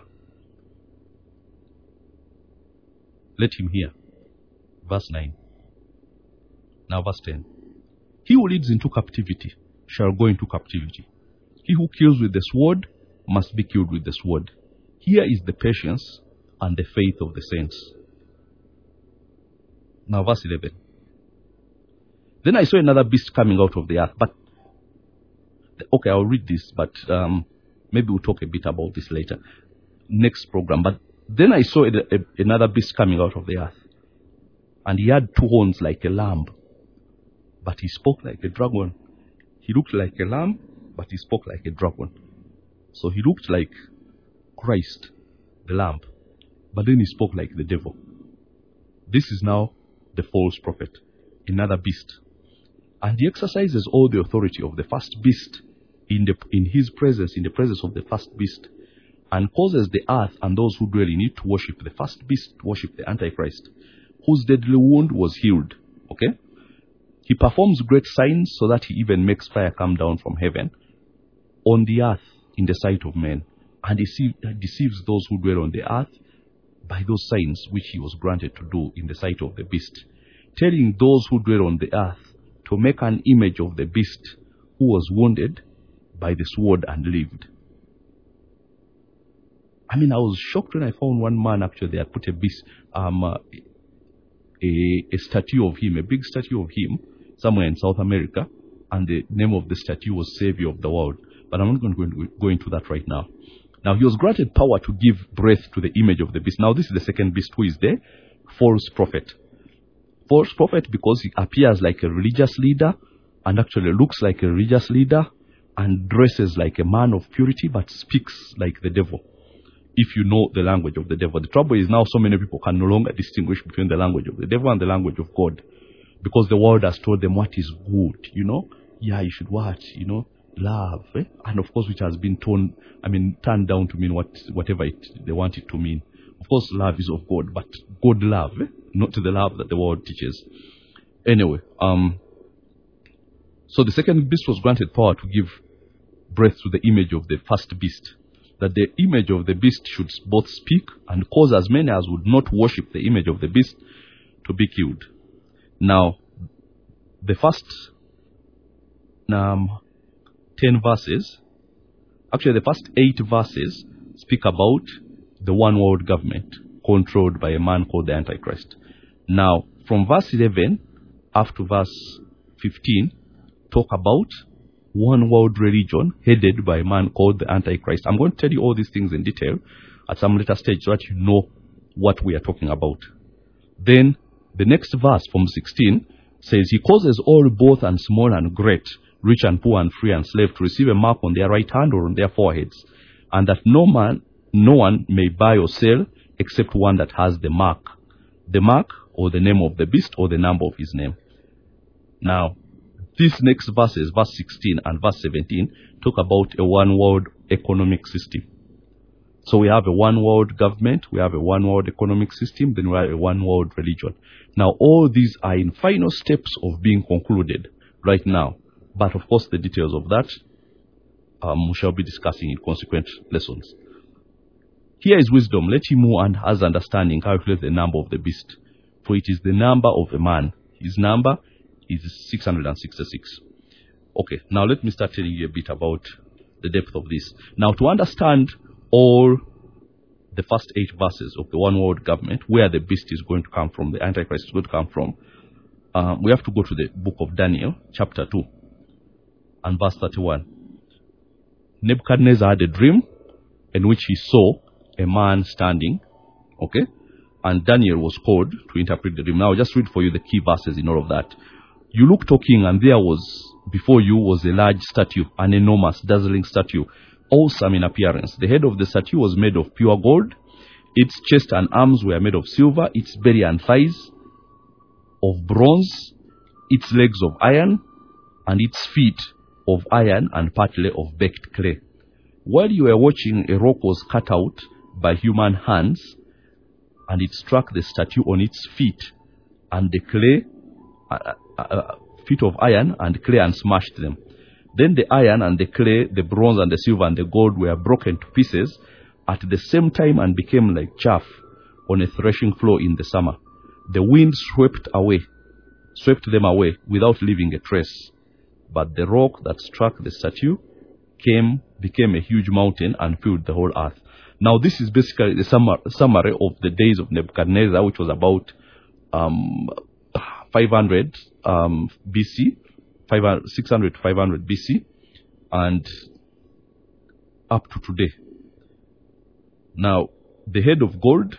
let him hear. Verse nine. Now verse ten. He who leads into captivity shall go into captivity. He who kills with the sword must be killed with the sword. Here is the patience and the faith of the saints. Now verse eleven. Then I saw another beast coming out of the earth. But, okay, I'll read this, but um, maybe we'll talk a bit about this later. Next program. But then I saw a, a, another beast coming out of the earth. And he had two horns like a lamb, but he spoke like a dragon. He looked like a lamb, but he spoke like a dragon. So he looked like Christ, the lamb, but then he spoke like the devil. This is now the false prophet, another beast. And he exercises all the authority of the first beast in, the, in his presence, in the presence of the first beast, and causes the earth and those who dwell in it to worship the first beast, to worship the Antichrist, whose deadly wound was healed. Okay? He performs great signs so that he even makes fire come down from heaven on the earth in the sight of men, and he deceives those who dwell on the earth by those signs which he was granted to do in the sight of the beast, telling those who dwell on the earth to make an image of the beast who was wounded by the sword and lived. I mean, I was shocked when I found one man actually they had put a beast, um, uh, a, a statue of him, a big statue of him, somewhere in South America, and the name of the statue was Savior of the World. But I'm not going to go into that right now. Now, he was granted power to give breath to the image of the beast. Now, this is the second beast who is there, false prophet. False prophet because he appears like a religious leader and actually looks like a religious leader and dresses like a man of purity but speaks like the devil. If you know the language of the devil. The trouble is now so many people can no longer distinguish between the language of the devil and the language of God. Because the world has told them what is good, you know. Yeah, you should watch, you know, love. Eh? And of course, which has been torn, I mean, turned down to mean what whatever it, they want it to mean. Of course, love is of God, but God love, eh? Not the love that the world teaches. Anyway, um, so the second beast was granted power to give breath to the image of the first beast. That the image of the beast should both speak and cause as many as would not worship the image of the beast to be killed. Now, the first um, ten verses, actually the first eight verses speak about the one world government controlled by a man called the Antichrist. Now, from verse eleven up to verse fifteen, talk about one world religion headed by a man called the Antichrist. I'm going to tell you all these things in detail at some later stage so that you know what we are talking about. Then, the next verse from sixteen says, he causes all both and small and great, rich and poor and free and slave to receive a mark on their right hand or on their foreheads, and that no man, no one may buy or sell except one that has the mark, the mark or the name of the beast or the number of his name. Now, these next verses, verse sixteen and verse seventeen, talk about a one world economic system. So we have a one world government, we have a one world economic system, then we have a one world religion. Now all these are in final steps of being concluded right now. But of course the details of that um, we shall be discussing in consequent lessons. Here is wisdom. Let him who has understanding calculate the number of the beast. For it is the number of a man. His number is six hundred sixty-six. Okay, now let me start telling you a bit about the depth of this. Now to understand all the first eight verses of the one world government, where the beast is going to come from, the Antichrist is going to come from, uh, we have to go to the book of Daniel, chapter two, and verse thirty-one. Nebuchadnezzar had a dream in which he saw a man standing, okay, and Daniel was called to interpret the dream. Now I'll just read for you the key verses in all of that. You looked, O king, and there was, before you was a large statue, an enormous, dazzling statue, awesome in appearance. The head of the statue was made of pure gold. Its chest and arms were made of silver. Its belly and thighs of bronze. Its legs of iron. And its feet of iron and partly of baked clay. While you were watching, a rock was cut out by human hands, and it struck the statue on its feet, and the clay, uh, uh, feet of iron and clay, and smashed them. Then the iron and the clay, the bronze and the silver and the gold were broken to pieces at the same time and became like chaff on a threshing floor in the summer. The wind swept away, swept them away without leaving a trace. But the rock that struck the statue came, became a huge mountain and filled the whole earth. Now this is basically the summary of the days of Nebuchadnezzar, which was about um, five hundred um, B C, six hundred to five hundred B C, and up to today. Now, the head of gold,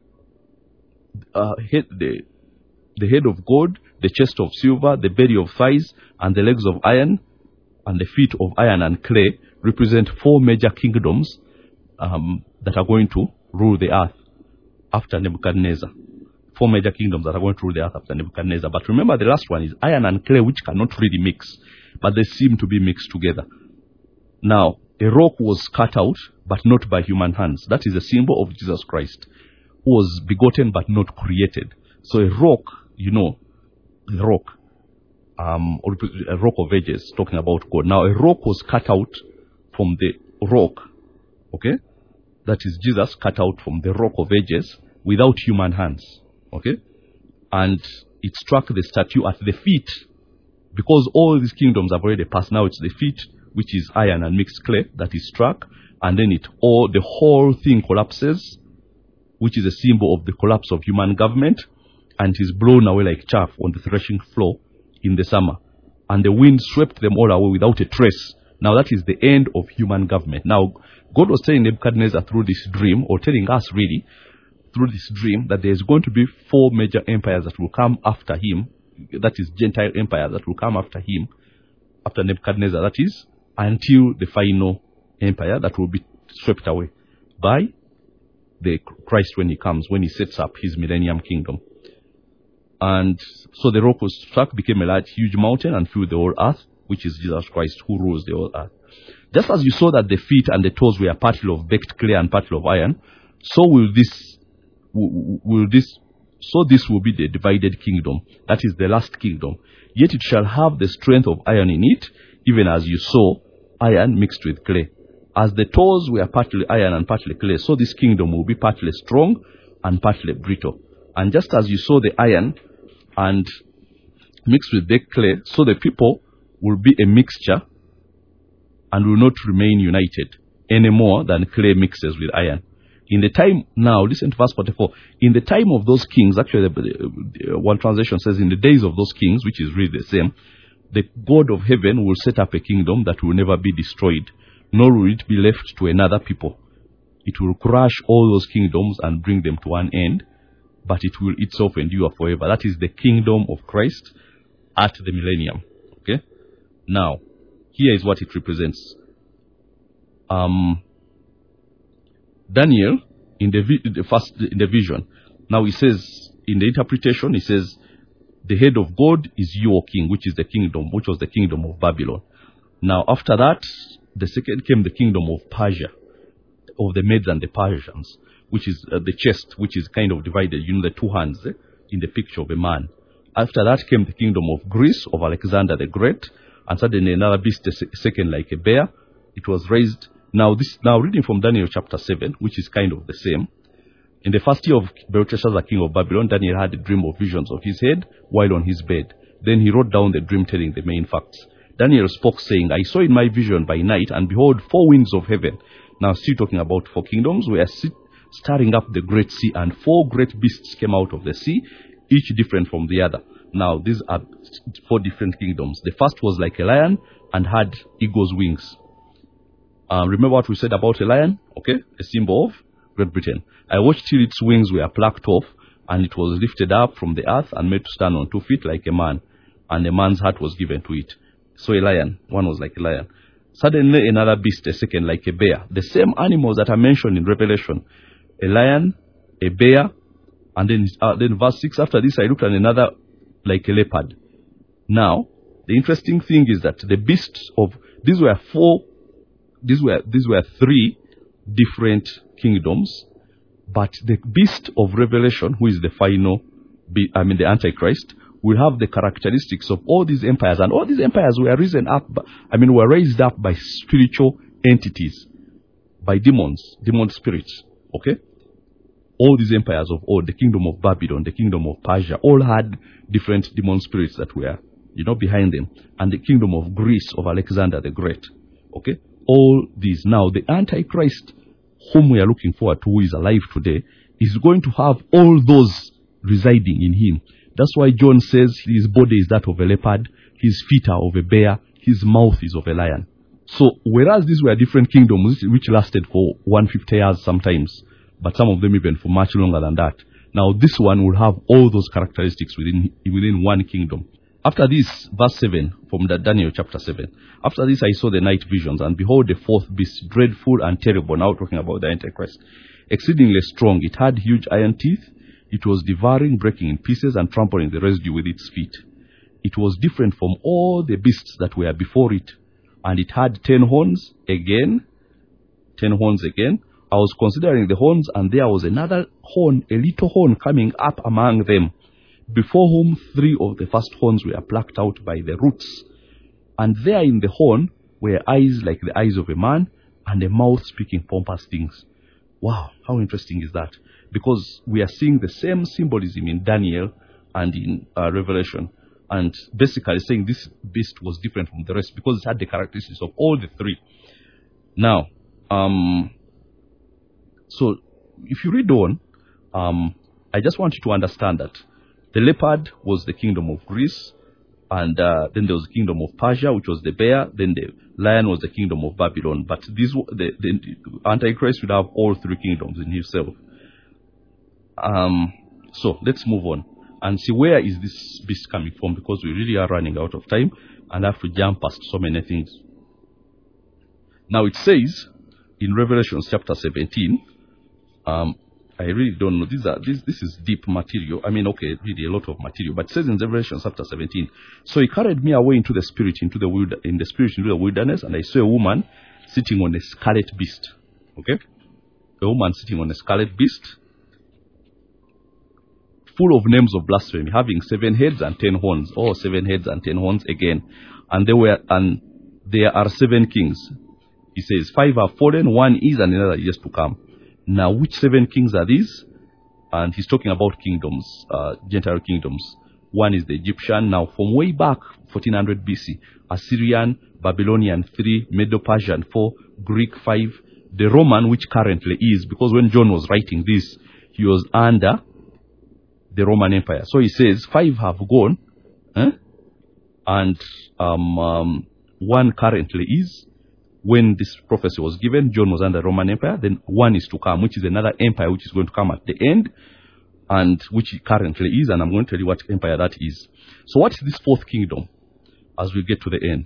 uh, head, the, the head of gold, the chest of silver, the belly of thighs, and the legs of iron, and the feet of iron and clay represent four major kingdoms um, that are going to rule the earth after Nebuchadnezzar. Four major kingdoms that are going to rule the earth after Nebuchadnezzar. But remember, the last one is iron and clay, which cannot really mix, but they seem to be mixed together. Now, a rock was cut out, but not by human hands. That is a symbol of Jesus Christ, who was begotten but not created. So a rock, you know, a rock, um, or a rock of ages, talking about God. Now, a rock was cut out from the rock, okay? That is Jesus cut out from the rock of ages without human hands. Okay, and it struck the statue at the feet, because all these kingdoms have already passed. Now it's the feet which is iron and mixed clay, that is struck, and then it all the whole thing collapses, which is a symbol of the collapse of human government, and is blown away like chaff on the threshing floor in the summer. And the wind swept them all away without a trace. Now that is the end of human government. Now, God was telling Nebuchadnezzar through this dream, or telling us really, through this dream, that there is going to be four major empires that will come after him, that is Gentile empires that will come after him, after Nebuchadnezzar, that is, until the final empire that will be swept away by the Christ when he comes, when he sets up his millennium kingdom. And so the rock was struck, became a large, huge mountain, and filled the whole earth, which is Jesus Christ, who rules the whole earth. Just as you saw that the feet and the toes were partly of baked clay and partly of iron, so will this, will this, so this will be the divided kingdom. That is the last kingdom. Yet it shall have the strength of iron in it, even as you saw iron mixed with clay. As the toes were partly iron and partly clay, so this kingdom will be partly strong and partly brittle. And just as you saw the iron and mixed with baked clay, so the people will be a mixture and will not remain united any more than clay mixes with iron. In the time, now listen to verse forty-four, in the time of those kings, actually the, the, one translation says in the days of those kings, which is really the same, the God of heaven will set up a kingdom that will never be destroyed, nor will it be left to another people. It will crush all those kingdoms and bring them to one end, but it will itself endure forever. That is the kingdom of Christ at the millennium. Okay? Now, here is what it represents. Um, Daniel, in the, vi- the first in the vision, now he says, in the interpretation, he says, the head of God is your king, which is the kingdom, which was the kingdom of Babylon. Now, after that, the second came the kingdom of Persia, of the Medes and the Persians, which is uh, the chest, which is kind of divided, you know, the two hands eh, in the picture of a man. After that came the kingdom of Greece, of Alexander the Great, and suddenly another beast, a second like a bear. It was raised. Now, this now reading from Daniel chapter seven, which is kind of the same. In the first year of Belteshazzar, king of Babylon, Daniel had a dream of visions of his head while on his bed. Then he wrote down the dream, telling the main facts. Daniel spoke, saying, I saw in my vision by night, and behold, four winds of heaven. Now, still talking about four kingdoms, were sit- stirring up the great sea, and four great beasts came out of the sea, each different from the other. Now, these are four different kingdoms. The first was like a lion and had eagle's wings. Uh, remember what we said about a lion? Okay, a symbol of Great Britain. I watched till its wings were plucked off, and it was lifted up from the earth and made to stand on two feet like a man, and a man's heart was given to it. So a lion, one was like a lion. Suddenly another beast, a second like a bear. The same animals that are mentioned in Revelation. A lion, a bear, and then, uh, then verse six, after this I looked at another like a leopard. Now, the interesting thing is that the beasts of, these were four, these were, these were three different kingdoms, but the beast of Revelation, who is the final, I mean the Antichrist, will have the characteristics of all these empires, and all these empires were risen up, I mean were raised up by spiritual entities, by demons, demon spirits, okay? All these empires of old, the kingdom of Babylon, the kingdom of Persia, all had different demon spirits that were, you know, behind them. And the kingdom of Greece, of Alexander the Great. Okay? All these. Now, the Antichrist, whom we are looking forward to, who is alive today, is going to have all those residing in him. That's why John says his body is that of a leopard, his feet are of a bear, his mouth is of a lion. So, whereas these were different kingdoms, which lasted for one hundred fifty years sometimes, but some of them even for much longer than that. Now, this one will have all those characteristics within within one kingdom. After this, verse seven, from the Daniel chapter seven. After this I saw the night visions, and behold the fourth beast, dreadful and terrible, now talking about the Antichrist, exceedingly strong. It had huge iron teeth. It was devouring, breaking in pieces, and trampling the residue with its feet. It was different from all the beasts that were before it, and it had ten horns again, ten horns again. I was considering the horns, and there was another horn, a little horn coming up among them, before whom three of the first horns were plucked out by the roots. And there in the horn were eyes like the eyes of a man, and a mouth speaking pompous things. Wow, how interesting is that? Because we are seeing the same symbolism in Daniel and in uh, Revelation. and basically saying this beast was different from the rest because it had the characteristics of all the three. Now, um, so if you read on, um, I just want you to understand that the leopard was the kingdom of Greece, and uh, then there was the kingdom of Persia, which was the bear, then the lion was the kingdom of Babylon. But this, the, the Antichrist would have all three kingdoms in himself. Um, so let's move on and see where is this beast coming from, because we really are running out of time and have to jump past so many things. Now it says in Revelation chapter seventeen, um, I really don't know. These are this this is deep material. I mean, okay, really a lot of material. But it says in Revelation chapter seventeen, so he carried me away into the spirit, into the wild, in the spirit into the wilderness, and I saw a woman sitting on a scarlet beast. Okay, a woman sitting on a scarlet beast, full of names of blasphemy, having seven heads and ten horns. Oh, seven heads and ten horns again. And there were and there are seven kings. He says five have fallen, one is, and another is to come. Now, which seven kings are these? And he's talking about kingdoms, uh, Gentile kingdoms. One is the Egyptian. Now, from way back, fourteen hundred B C, Assyrian, Babylonian three, Medo-Persian four, Greek five, the Roman, which currently is, because when John was writing this, he was under the Roman Empire. So he says five have gone, eh? and um, um, one currently is. When this prophecy was given, John was under the Roman Empire. Then one is to come, which is another empire which is going to come at the end, and which it currently is. And I'm going to tell you what empire that is. So what is this fourth kingdom as we get to the end?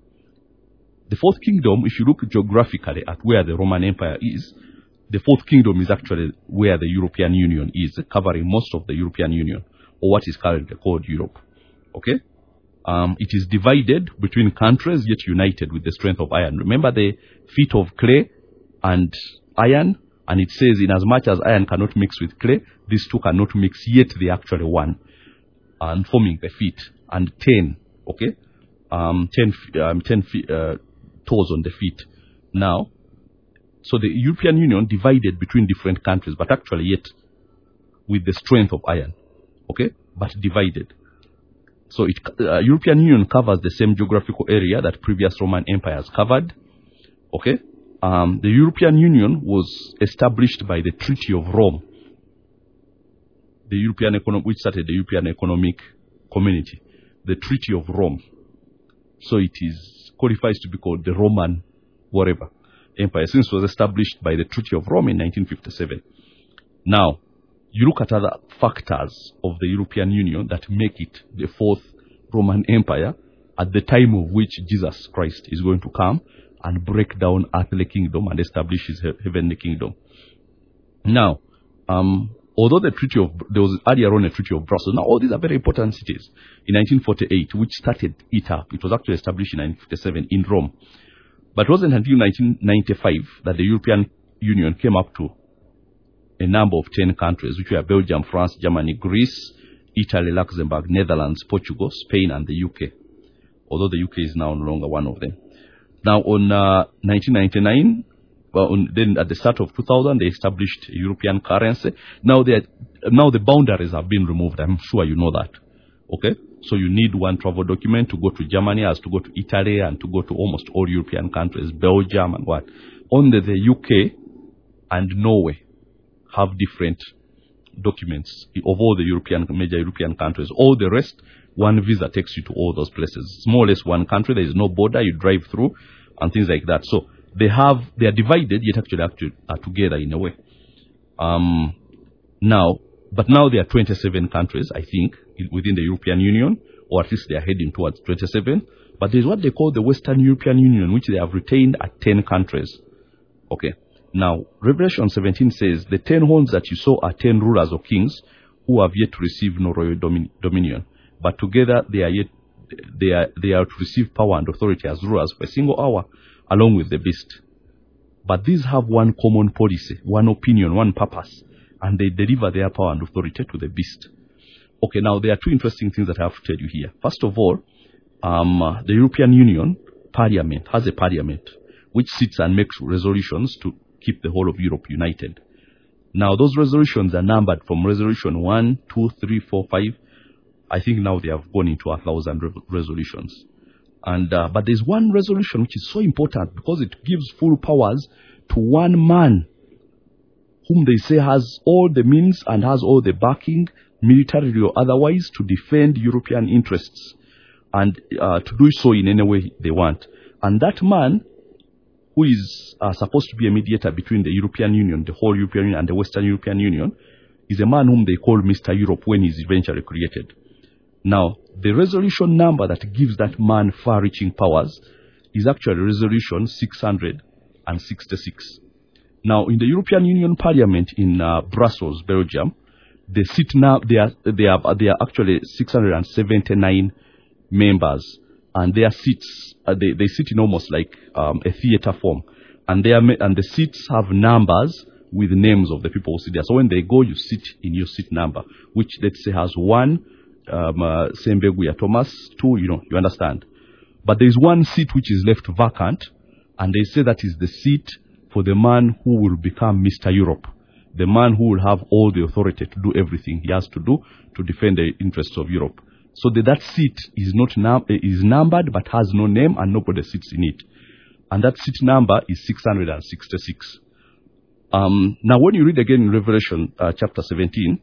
The fourth kingdom, if you look geographically at where the Roman Empire is, the fourth kingdom is actually where the European Union is, covering most of the European Union, or what is currently called Europe. Okay? Um, it is divided between countries, yet united with the strength of iron. Remember the feet of clay and iron? And it says, in as much as iron cannot mix with clay, these two cannot mix, yet they actually one. And forming the feet. And ten, okay? Um, ten, um, ten feet, uh, toes on the feet. Now, so the European Union divided between different countries, but actually yet with the strength of iron. Okay? But divided. So it, uh, European Union covers the same geographical area that previous Roman empires covered. Okay? Um, the European Union was established by the Treaty of Rome. The European economic, which started the European Economic Community. The Treaty of Rome. So it is qualifies to be called the Roman whatever empire, since it was established by the Treaty of Rome in nineteen fifty-seven. Now, you look at other factors of the European Union that make it the fourth Roman Empire at the time of which Jesus Christ is going to come and break down earthly kingdom and establish his heavenly kingdom. Now, um, although the treaty of, there was earlier on a treaty of Brussels, now all these are very important cities. In nineteen forty-eight, which started it up, it was actually established in nineteen fifty-seven in Rome. But it wasn't until nineteen ninety-five that the European Union came up to a number of ten countries, which were Belgium, France, Germany, Greece, Italy, Luxembourg, Netherlands, Portugal, Spain, and the U K. Although the U K is now no longer one of them. Now, on uh, nineteen ninety-nine, well, on, then at the start of two thousand, they established a European currency. Now, they now the boundaries have been removed. I'm sure you know that. Okay? So you need one travel document to go to Germany, as to go to Italy, and to go to almost all European countries, Belgium and what. Only the U K and Norway have different documents of all the European, major European countries. All the rest, one visa takes you to all those places. It's more or less one country. There is no border. You drive through and things like that. So they have, they are divided, yet actually, actually are together in a way. Um, now, but now there are twenty-seven countries, I think, within the European Union, or at least they are heading towards twenty-seven. But there's what they call the Western European Union, which they have retained at ten countries. Okay. Now, Revelation seventeen says, the ten horns that you saw are ten rulers or kings who have yet to receive no royal domin- dominion. But together they are yet, they are, they are to receive power and authority as rulers for a single hour, along with the beast. But these have one common policy, one opinion, one purpose, and they deliver their power and authority to the beast. Okay, now there are two interesting things that I have to tell you here. First of all, um, uh, the European Union Parliament has a parliament which sits and makes resolutions to keep the whole of Europe united. Now, those resolutions are numbered from resolution one, two, three, four, five, I think now they have gone into a thousand re- resolutions. And uh, but there's one resolution which is so important because it gives full powers to one man whom they say has all the means and has all the backing, militarily or otherwise, to defend European interests and uh, to do so in any way they want. And that man, who is uh, supposed to be a mediator between the European Union, the whole European Union and the Western European Union, is a man whom they call Mister Europe when he's eventually created. Now, the resolution number that gives that man far-reaching powers is actually resolution six hundred sixty-six. Now, in the European Union Parliament in uh, Brussels, Belgium, they sit now. They are they are they are actually six hundred seventy-nine members, and their seats uh, they they sit in almost like um, a theater form, and they are and the seats have numbers with the names of the people who sit there. So when they go, you sit in your seat number, which let's say has one. Um, uh, Sembeguya Thomas, two, you know, you understand. But there is one seat which is left vacant, and they say that is the seat for the man who will become Mister Europe, the man who will have all the authority to do everything he has to do to defend the interests of Europe. So the, that seat is not num- is numbered but has no name and nobody sits in it. And that seat number is six hundred sixty-six. Um, now, when you read again in Revelation uh, chapter seventeen,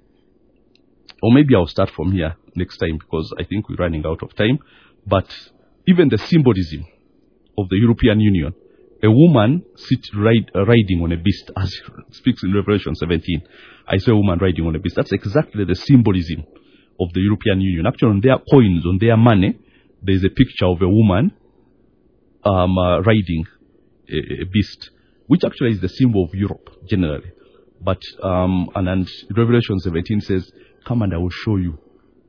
or maybe I'll start from here next time because I think we're running out of time. But even the symbolism of the European Union, a woman sits ride, uh, riding on a beast, as it speaks in Revelation seventeen. I say a woman riding on a beast. That's exactly the symbolism of the European Union. Actually, on their coins, on their money, there's a picture of a woman um, uh, riding a, a beast, which actually is the symbol of Europe generally. But um, and, and Revelation seventeen says, "Come and I will show you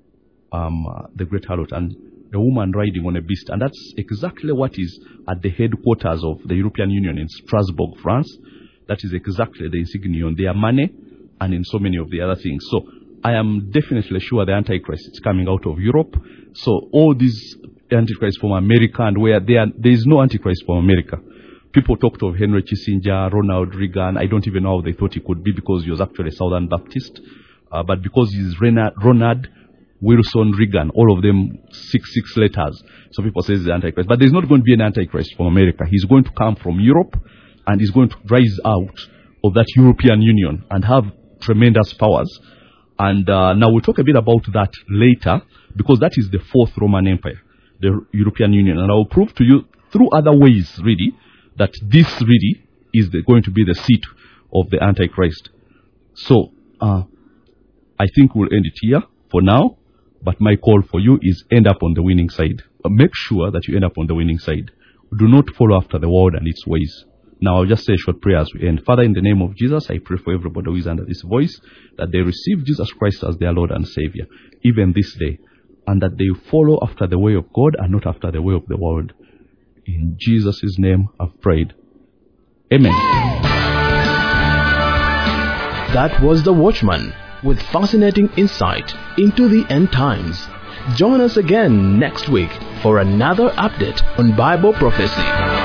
um, uh, the great harlot," and a woman riding on a beast. And that's exactly what is at the headquarters of the European Union in Strasbourg, France. That is exactly the insignia on their money and in so many of the other things. So I am definitely sure the Antichrist is coming out of Europe. So all these Antichrists from America, and where they are, there is no Antichrist from America. People talked of Henry Kissinger, Ronald Reagan. I don't even know how they thought he could be because he was actually a Southern Baptist. Uh, but because he's Ronald, Ronald Wilson Reagan, all of them six, six letters. So people say he's the Antichrist. But there's not going to be an Antichrist from America. He's going to come from Europe, and he's going to rise out of that European Union and have tremendous powers. And uh, now we'll talk a bit about that later, because that is the fourth Roman Empire, the European Union. And I will prove to you through other ways, really, that this really is the, going to be the seat of the Antichrist. So, uh, I think we'll end it here for now. But my call for you is end up on the winning side. Uh, make sure that you end up on the winning side. Do not follow after the world and its ways. Now, I'll just say a short prayer as we end. Father, in the name of Jesus, I pray for everybody who is under this voice, that they receive Jesus Christ as their Lord and Savior, even this day, and that they follow after the way of God and not after the way of the world. In Jesus' name, I've prayed. Amen. That was The Watchman, with fascinating insight into the end times. Join us again next week for another update on Bible prophecy.